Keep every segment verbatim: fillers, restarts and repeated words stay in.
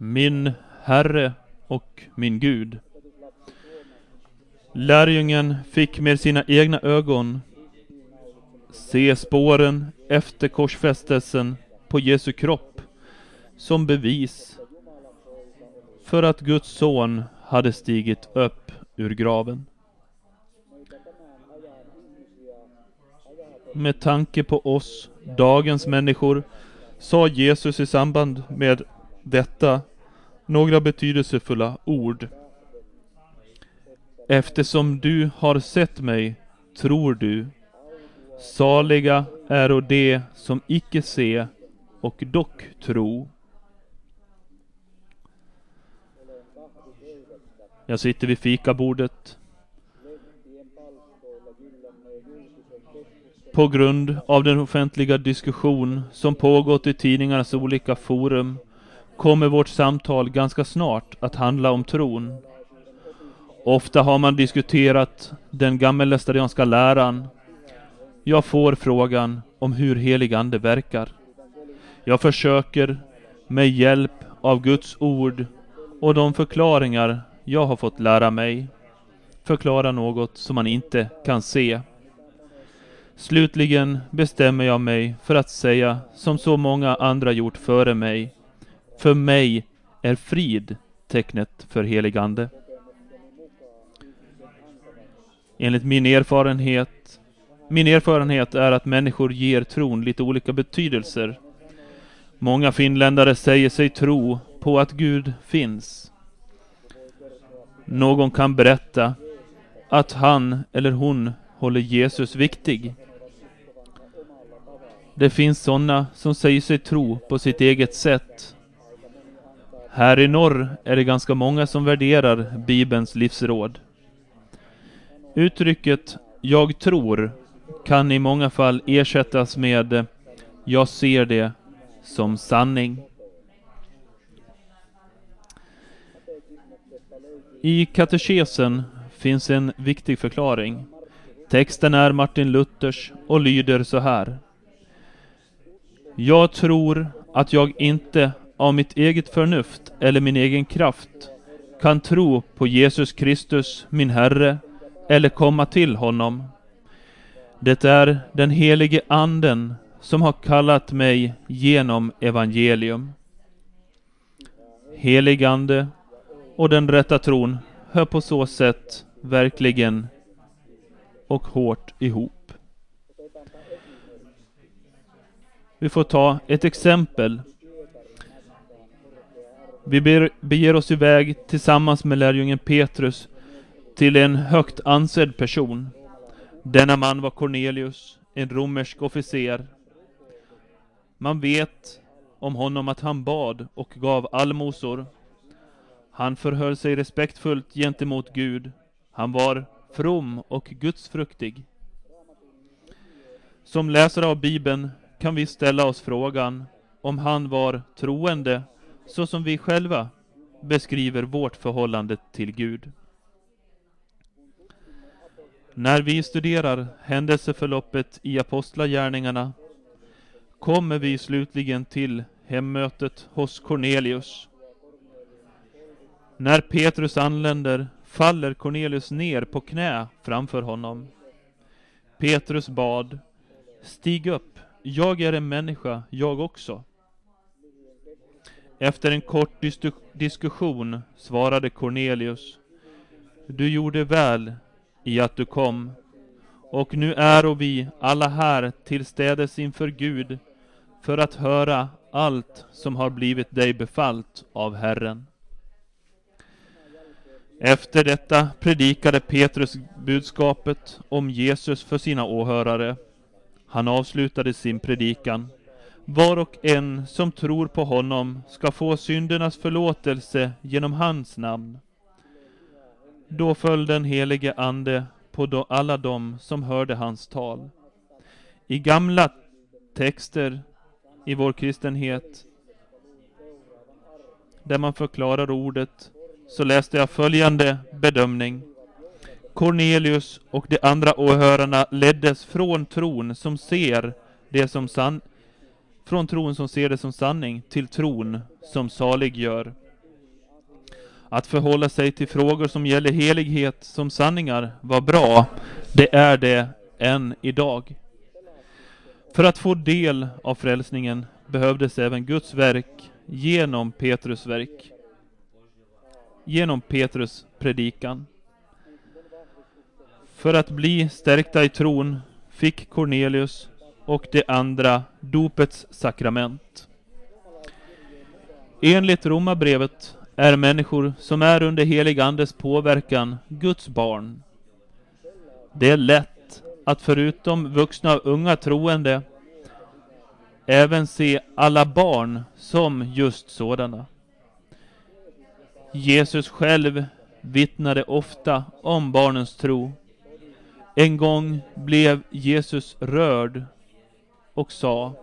min Herre och min Gud. Lärjungen fick med sina egna ögon se spåren efter korsfästelsen på Jesu kropp som bevis för att Guds son hade stigit upp ur graven. Med tanke på oss, dagens människor, sa Jesus i samband med detta några betydelsefulla ord. Eftersom du har sett mig, tror du. Saliga är och de som icke se och dock tro. Jag sitter vid fikabordet. På grund av den offentliga diskussion som pågått i tidningarnas olika forum kommer vårt samtal ganska snart att handla om tron. Ofta har man diskuterat den gammellästadianska läran. Jag får frågan om hur helig ande verkar. Jag försöker med hjälp av Guds ord och de förklaringar jag har fått lära mig förklara något som man inte kan se. Slutligen bestämmer jag mig för att säga som så många andra gjort före mig. För mig är frid tecknet för helig ande. Enligt min erfarenhet Min erfarenhet är att människor ger tron lite olika betydelser. Många finländare säger sig tro på att Gud finns. Någon kan berätta att han eller hon håller Jesus viktig. Det finns sådana som säger sig tro på sitt eget sätt. Här i norr är det ganska många som värderar Bibelns livsråd. Uttrycket jag tror kan i många fall ersättas med jag ser det som sanning. I katekesen finns en viktig förklaring. Texten är Martin Luthers och lyder så här. Jag tror att jag inte av mitt eget förnuft eller min egen kraft kan tro på Jesus Kristus, min Herre, eller komma till honom. Det är den helige anden som har kallat mig genom evangelium. Helig ande och den rätta tron hör på så sätt verkligen och hårt ihop. Vi får ta ett exempel. Vi ber, beger oss iväg tillsammans med lärjungen Petrus till en högt ansedd person. Denna man var Cornelius, en romersk officer. Man vet om honom att han bad och gav allmosor. Han förhöll sig respektfullt gentemot Gud. Han var from och gudsfruktig. Som läsare av Bibeln kan vi ställa oss frågan om han var troende så som vi själva beskriver vårt förhållande till Gud. När vi studerar händelseförloppet i apostlagärningarna kommer vi slutligen till hemmötet hos Cornelius. När Petrus anländer faller Cornelius ner på knä framför honom. Petrus bad, stig upp, jag är en människa, jag också. Efter en kort dis- diskussion svarade Cornelius, du gjorde väl i att du kom, och nu är vi alla här tillstädes inför Gud för att höra allt som har blivit dig befallt av Herren. Efter detta predikade Petrus budskapet om Jesus för sina åhörare. Han avslutade sin predikan. Var och en som tror på honom ska få syndernas förlåtelse genom hans namn. Då föll den helige ande på do- alla dem som hörde hans tal. I gamla texter i vår kristenhet där man förklarar ordet så läste jag följande bedömning. Cornelius och de andra åhörarna leddes från tron som ser det som san- från tron som ser det som sanning till tron som salig gör. Att förhålla sig till frågor som gäller helighet som sanningar var bra. Det är det än idag. För att få del av frälsningen behövdes även Guds verk genom Petrus verk. Genom Petrus predikan. För att bli stärkta i tron fick Cornelius och de andra dopets sakrament. Enligt Romarbrevet är människor som är under helig andes påverkan Guds barn. Det är lätt att förutom vuxna och unga troende även se alla barn som just sådana. Jesus själv vittnade ofta om barnens tro. En gång blev Jesus rörd och sa: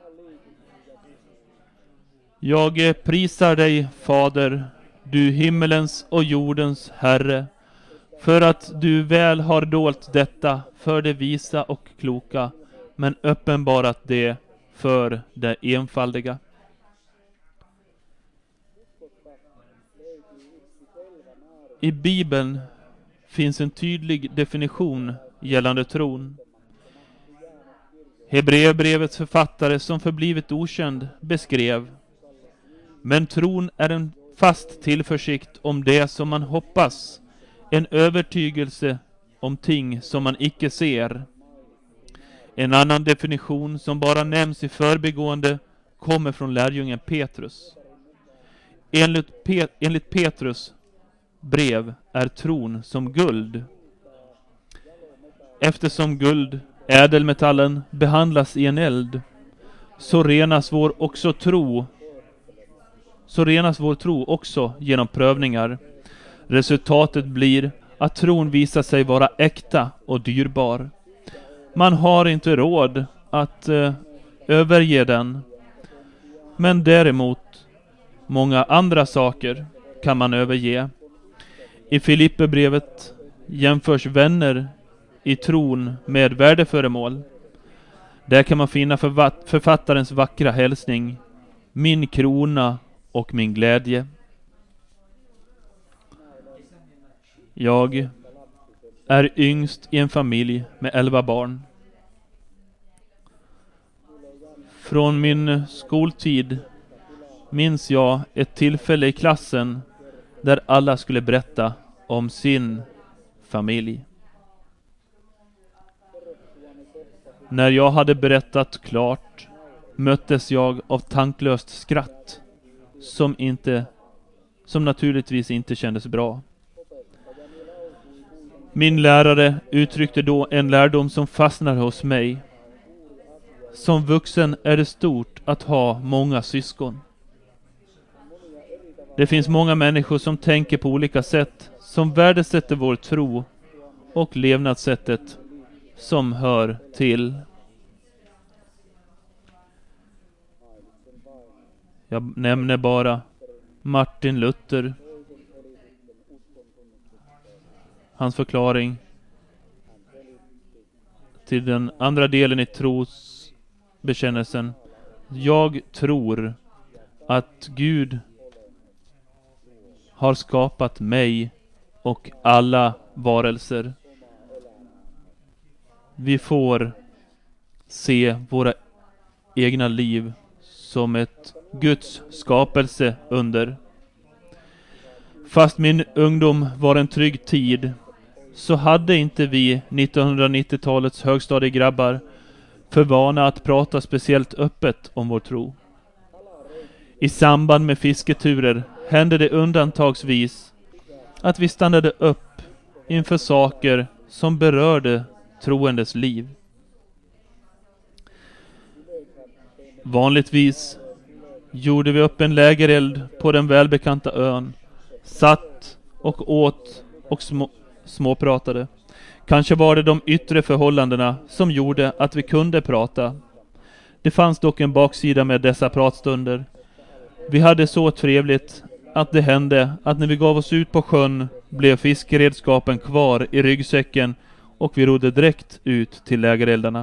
Jag prisar dig, Fader, du himmelens och jordens Herre, för att du väl har dolt detta för det visa och kloka, men uppenbarat det för det enfaldiga. I Bibeln finns en tydlig definition gällande tron. Hebreerbrevets författare, som förblivit okänd, beskrev: Men tron är en fast tillförsikt om det som man hoppas, en övertygelse om ting som man icke ser. En annan definition som bara nämns i förbigående kommer från lärjungen Petrus. Enligt, Pe- enligt Petrus brev är tron som guld. Eftersom guld, ädelmetallen, behandlas i en eld, så renas vår också tro så renas vår tro också genom prövningar. Resultatet blir att tron visar sig vara äkta och dyrbar. Man har inte råd att eh, överge den. Men däremot många andra saker kan man överge. I Filipperbrevet jämförs vänner i tron med värdeföremål. Där kan man finna författarens vackra hälsning: min krona och min glädje. Jag är yngst i en familj med elva barn. Från min skoltid minns jag ett tillfälle i klassen där alla skulle berätta om sin familj. När jag hade berättat klart möttes jag av tanklöst skratt som inte som naturligtvis inte kändes bra. Min lärare uttryckte då en lärdom som fastnade hos mig. Som vuxen är det stort att ha många syskon. Det finns många människor som tänker på olika sätt, som värdesätter vår tro och levnadssättet som hör till. Jag nämner bara Martin Luther. Hans förklaring till den andra delen i trosbekännelsen. Jag tror att Gud har skapat mig och alla varelser. Vi får se våra egna liv som ett Guds skapelse under. Fast min ungdom var en trygg tid, så hade inte vi nittonhundranittiotalets högstadiegrabbar för vana att prata speciellt öppet om vår tro. I samband med fisketurer hände det undantagsvis att vi stannade upp inför saker som berörde troendes liv. Vanligtvis gjorde vi upp en lägereld på den välbekanta ön, satt och åt och små, småpratade. Kanske var det de yttre förhållandena som gjorde att vi kunde prata. Det fanns dock en baksida med dessa pratstunder. Vi hade så trevligt att det hände att när vi gav oss ut på sjön blev fiskeredskapen kvar i ryggsäcken och vi rodde direkt ut till lägereldarna.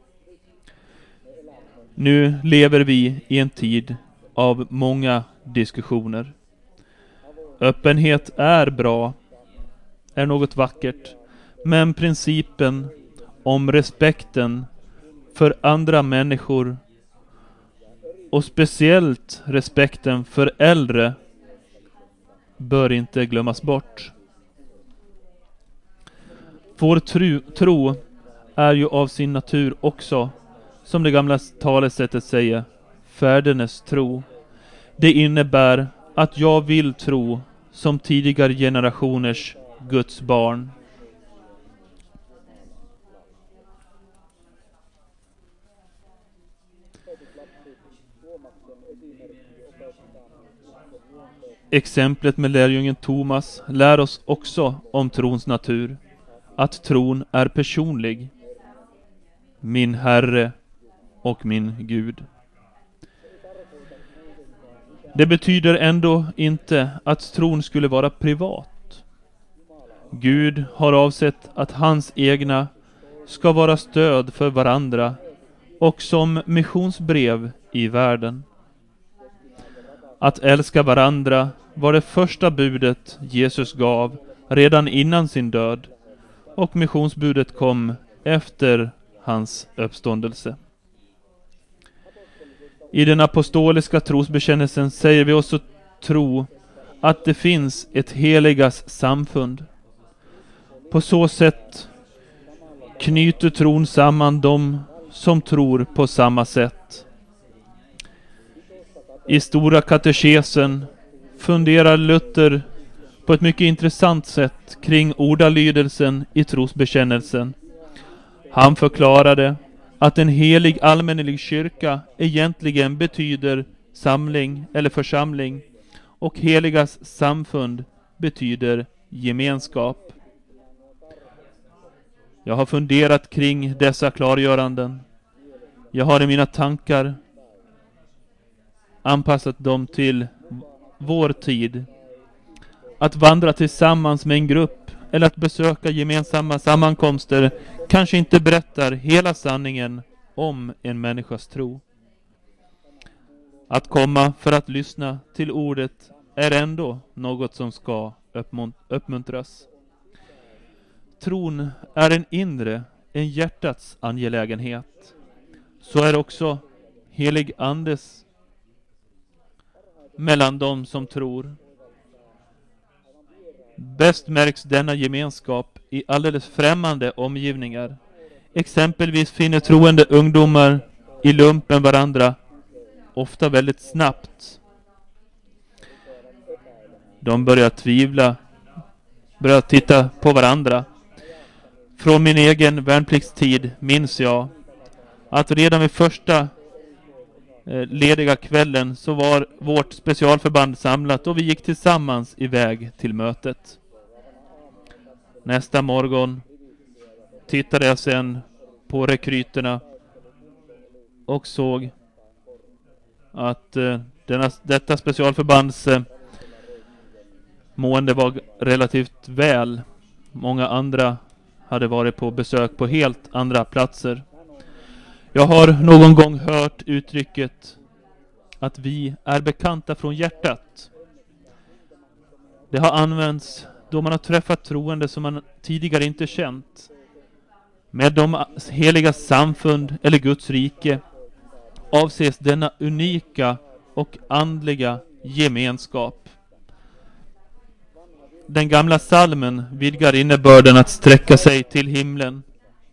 Nu lever vi i en tid av många diskussioner. Öppenhet är bra, är något vackert, men principen om respekten för andra människor och speciellt respekten för äldre bör inte glömmas bort. Vår tro, tro är ju av sin natur också, som det gamla talesättet säger, färdenes tro. Det innebär att jag vill tro som tidigare generationers Guds barn. Exemplet med lärjungen Thomas lär oss också om trons natur. Att tron är personlig. Min Herre och min Gud. Det betyder ändå inte att tron skulle vara privat. Gud har avsett att hans egna ska vara stöd för varandra och som missionsbrev i världen. Att älska varandra var det första budet Jesus gav redan innan sin död, och missionsbudet kom efter hans uppståndelse. I den apostoliska trosbekännelsen säger vi också tro att det finns ett heligas samfund. På så sätt knyter tron samman dem som tror på samma sätt. I Stora katekesen funderar Luther på ett mycket intressant sätt kring ordalydelsen i trosbekännelsen. Han förklarade att en helig allmännelig kyrka egentligen betyder samling eller församling, och heligas samfund betyder gemenskap. Jag har funderat kring dessa klargöranden. Jag har i mina tankar anpassat dem till vår tid. Att vandra tillsammans med en grupp eller att besöka gemensamma sammankomster kanske inte berättar hela sanningen om en människas tro. Att komma för att lyssna till ordet är ändå något som ska uppmuntras. Tron är en inre, en hjärtats angelägenhet. Så är också helig andes mellan dem som tror. Bäst märks denna gemenskap i alldeles främmande omgivningar. Exempelvis finner troende ungdomar i lumpen varandra ofta väldigt snabbt. De börjar tvivla, börjar titta på varandra. Från min egen värnpliktstid minns jag att redan vid första eh, lediga kvällen så var vårt specialförband samlat och vi gick tillsammans iväg till mötet. Nästa morgon tittade jag sen på rekryterna och såg att eh, denna, detta specialförbands eh, mående var relativt väl. Många andra hade varit på besök på helt andra platser. Jag har någon gång hört uttrycket att vi är bekanta från hjärtat. Det har använts då man har träffat troende som man tidigare inte känt. Med de heliga samfund eller Guds rike avses denna unika och andliga gemenskap. Den gamla salmen vidgar innebörden att sträcka sig till himlen.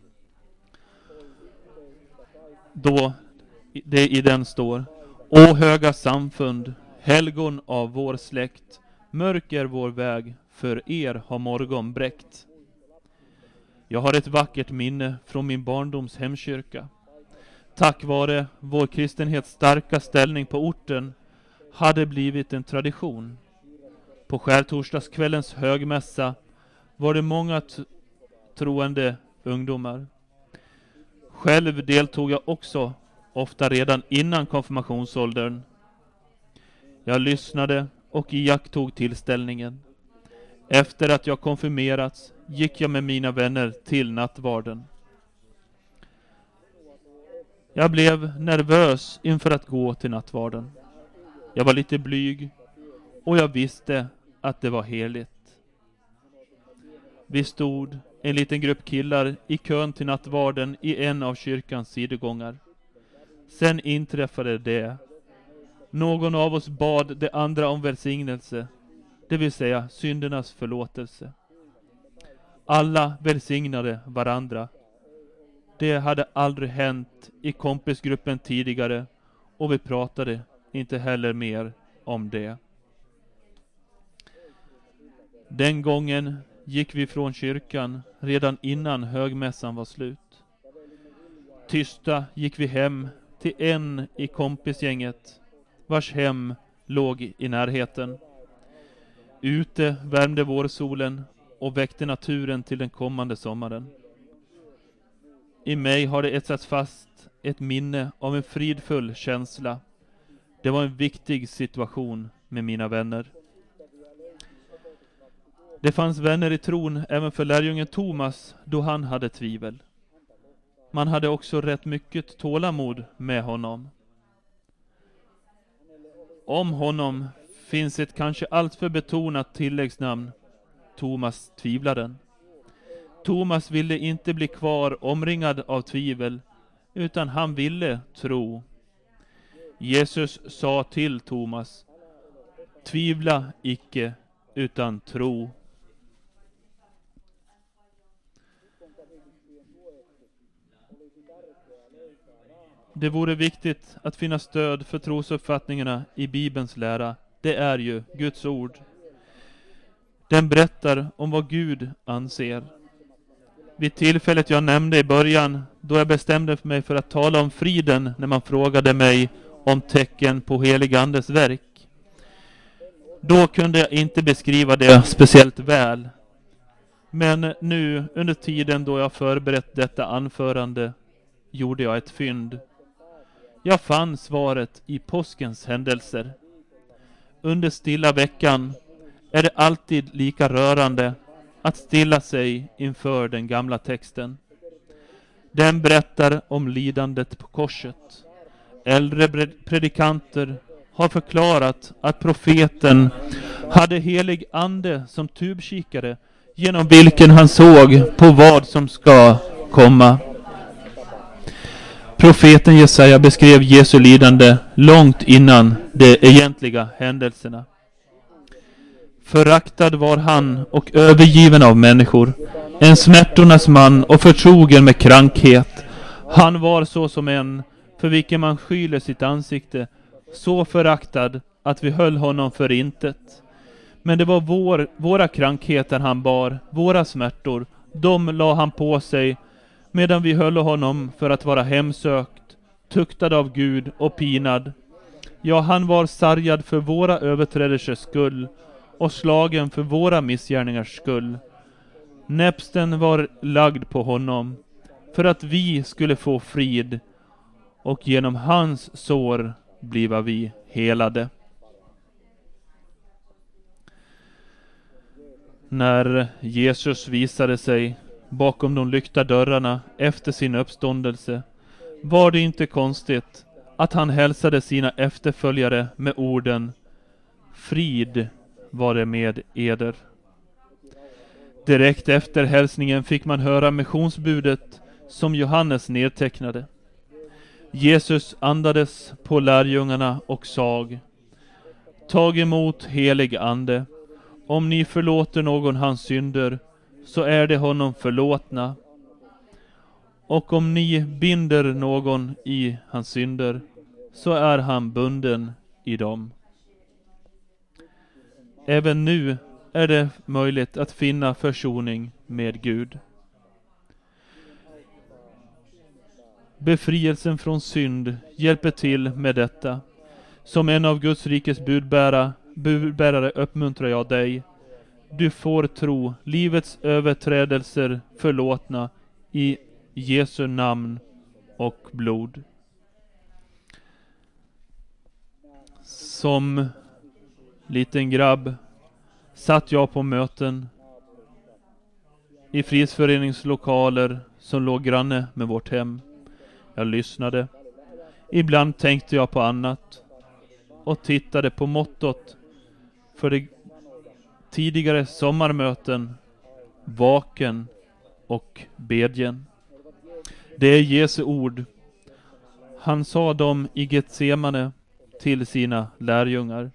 Då det i den står: O höga samfund, helgon av vår släkt, mörker vår väg, för er har morgon bräckt. Jag har ett vackert minne från min barndoms hemkyrka. Tack vare vår kristenhets starka ställning på orten hade blivit en tradition. På skärtorsdagskvällens högmässa var det många t- troende ungdomar. Själv deltog jag också, ofta redan innan konfirmationsåldern. Jag lyssnade och iakttog tillställningen. Efter att jag konfirmerats gick jag med mina vänner till nattvarden. Jag blev nervös inför att gå till nattvarden. Jag var lite blyg och jag visste att det var heligt. Vi stod, en liten grupp killar, i kön till nattvarden i en av kyrkans sidogångar. Sen inträffade det. Någon av oss bad det andra om välsignelse, det vill säga syndernas förlåtelse. Alla välsignade varandra. Det hade aldrig hänt i kompisgruppen tidigare, och vi pratade inte heller mer om det. Den gången gick vi från kyrkan redan innan högmässan var slut. Tysta gick vi hem till en i kompisgänget, vars hem låg i närheten. Ute värmde vårsolen och väckte naturen till den kommande sommaren. I mig har det etsats fast ett minne av en fridfull känsla. Det var en viktig situation med mina vänner. Det fanns vänner i tron även för lärjungen Thomas då han hade tvivel. Man hade också rätt mycket tålamod med honom. Om honom finns ett kanske alltför betonat tilläggsnamn, Thomas tvivlaren. Thomas ville inte bli kvar omringad av tvivel, utan han ville tro. Jesus sa till Thomas: tvivla icke, utan tro. Det vore viktigt att finna stöd för trosuppfattningarna i Bibelns lära. Det är ju Guds ord. Den berättar om vad Gud anser. Vid tillfället jag nämnde i början, då jag bestämde mig för att tala om friden när man frågade mig om tecken på helig andes verk, då kunde jag inte beskriva det speciellt väl. Men nu, under tiden då jag förberett detta anförande, gjorde jag ett fynd. Jag fann svaret i påskens händelser. Under stilla veckan är det alltid lika rörande att stilla sig inför den gamla texten. Den berättar om lidandet på korset. Äldre predikanter har förklarat att profeten hade helig ande som tubkikare, genom vilken han såg på vad som ska komma. Profeten Jesaja beskrev Jesu lidande långt innan de egentliga händelserna. Föraktad var han och övergiven av människor, en smärtornas man och förtrogen med krankhet. Han var så som en för vilken man skyler sitt ansikte, så föraktad att vi höll honom för intet. Men det var vår, våra krankheter han bar, våra smärtor, de la han på sig, medan vi höll honom för att vara hemsökt, tuktad av Gud och pinad. Ja, han var sargad för våra överträdelsers skull och slagen för våra missgärningars skull. Näpsten var lagd på honom för att vi skulle få frid, och genom hans sår bliva vi helade. När Jesus visade sig bakom de lyckta dörrarna efter sin uppståndelse, var det inte konstigt att han hälsade sina efterföljare med orden: frid vare med eder. Direkt efter hälsningen fick man höra missionsbudet som Johannes nedtecknade. Jesus andades på lärjungarna och sag: tag emot helig ande. Om ni förlåter någon hans synder, så är det honom förlåtna. Och om ni binder någon i hans synder, så är han bunden i dem. Även nu är det möjligt att finna försoning med Gud. Befrielsen från synd hjälper till med detta. Som en av Guds rikes budbärare, budbärare uppmuntrar jag dig. Du får tro livets överträdelser förlåtna i Jesu namn och blod. Som liten grabb satt jag på möten i fridsföreningslokaler som låg granne med vårt hem. Jag lyssnade. Ibland tänkte jag på annat och tittade på mottot för det, tidigare sommarmöten vaken och bedjen. Det är Jesu ord. Han sa dem i Getsemane till sina lärjungar.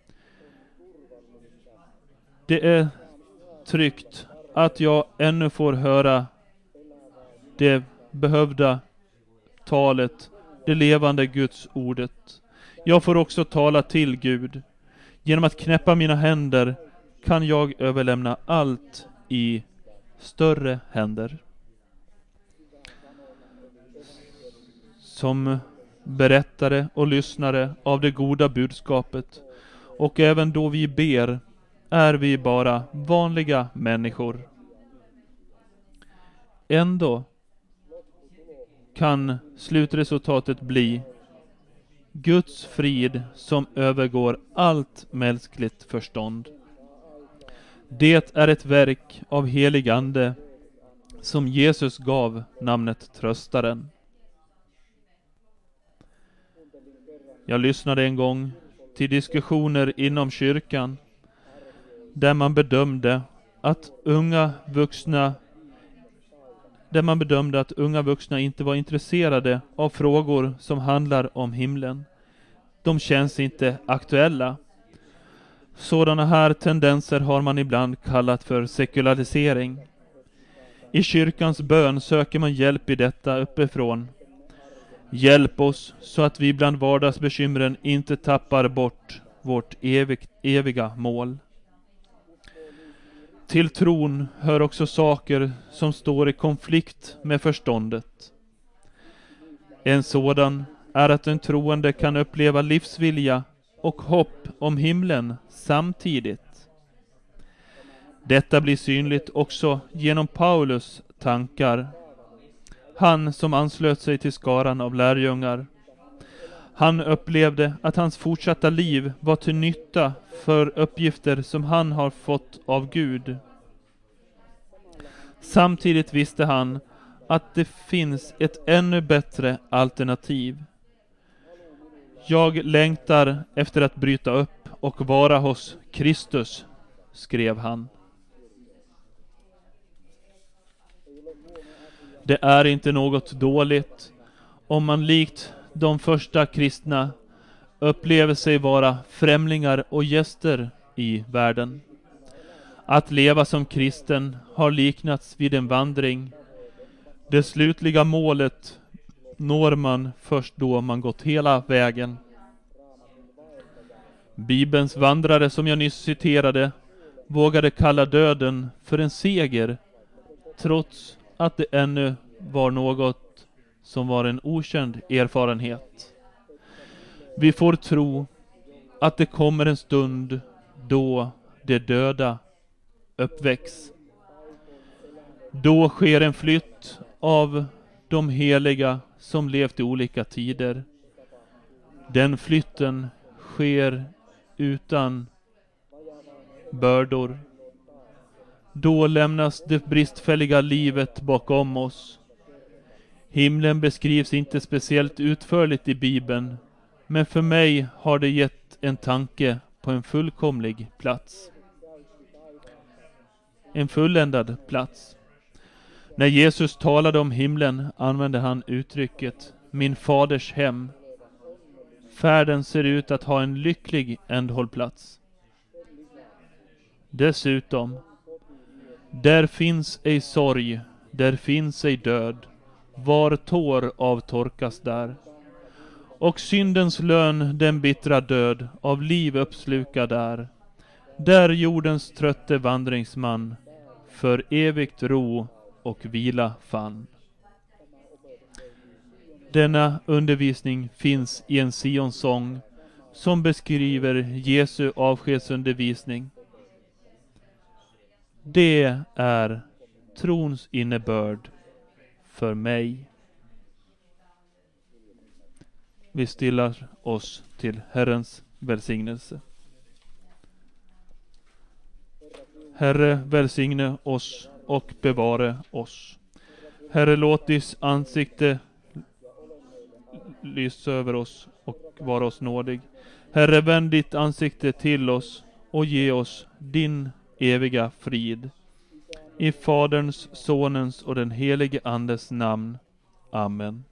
Det är tryggt att jag ännu får höra det behövda talet, det levande Guds ordet. Jag får också tala till Gud. Genom att knäppa mina händer kan jag överlämna allt i större händer. Som berättare och lyssnare av det goda budskapet, och även då vi ber, är vi bara vanliga människor. Ändå kan slutresultatet bli Guds frid som övergår allt mänskligt förstånd. Det är ett verk av helig ande som Jesus gav namnet Tröstaren. Jag lyssnade en gång till diskussioner inom kyrkan där man bedömde att unga vuxna där man bedömde att unga vuxna inte var intresserade av frågor som handlar om himlen. De känns inte aktuella. Sådana här tendenser har man ibland kallat för sekularisering. I kyrkans bön söker man hjälp i detta uppifrån. Hjälp oss så att vi bland vardagsbekymren inte tappar bort vårt evigt, eviga mål. Till tron hör också saker som står i konflikt med förståndet. En sådan är att en troende kan uppleva livsvilja och hopp om himlen samtidigt. Detta blir synligt också genom Paulus tankar. Han som anslöt sig till skaran av lärjungar. Han upplevde att hans fortsatta liv var till nytta för uppgifter som han har fått av Gud. Samtidigt visste han att det finns ett ännu bättre alternativ. Jag längtar efter att bryta upp och vara hos Kristus, skrev han. Det är inte något dåligt om man likt de första kristna upplever sig vara främlingar och gäster i världen. Att leva som kristen har liknats vid en vandring. Det slutliga målet når man först då man gått hela vägen. Bibelns vandrare som jag nyss citerade vågade kalla döden för en seger, trots att det ännu var något som var en okänd erfarenhet. Vi får tro att det kommer en stund då det döda uppväcks. Då sker en flytt av de heliga som levt i olika tider. Den flytten sker utan bördor. Då lämnas det bristfälliga livet bakom oss. Himlen beskrivs inte speciellt utförligt i Bibeln, men för mig har det gett en tanke på en fullkomlig plats. En fulländad plats. När Jesus talade om himlen använde han uttrycket min faders hem. Färden ser ut att ha en lycklig ändhållplats. Dessutom, där finns ej sorg, där finns ej död, var tår avtorkas där. Och syndens lön, den bittra död, av liv uppslukad är. Där jordens trötte vandringsman för evigt ro och vila fann. Denna undervisning finns i en Sions-sång som beskriver Jesu avskedsundervisning. Det är trons innebörd för mig. Vi stillar oss till Herrens välsignelse. Herre, välsigne oss och bevare oss. Herre, låt ditt ansikte lysa över oss och vara oss nådig. Herre, vänd ditt ansikte till oss och ge oss din eviga frid. I Faderns, Sonens och den helige Andes namn. Amen.